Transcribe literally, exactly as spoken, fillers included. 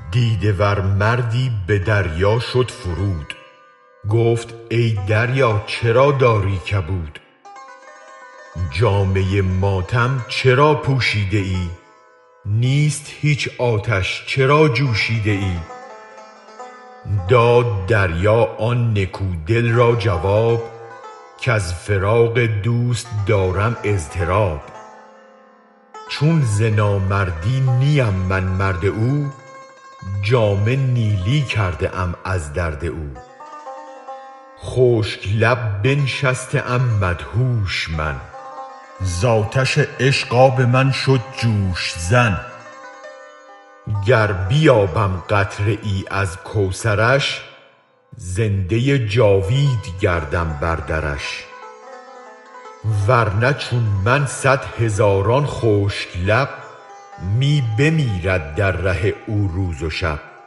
دیده ور مردی به دریا شد فرود گفت ای دریا چرا داری کبود جامه ماتم چرا پوشیده ای نیست هیچ آتش چرا جوشیده ای داد دریا آن نکو دل را جواب کز فراق دوست دارم اضطراب چون ز نامردی نیم من مرد او جامه نیلی کرده ام از درد او خشک لب بنشسته ام مدهوش من زآتش عشق آب من شد جوش زن گر بیابم قطره ای از کوثرش زنده جاوید گردم بر درش ورنه چون من صد هزاران خشک لب می بمیرد در ره او روز و شب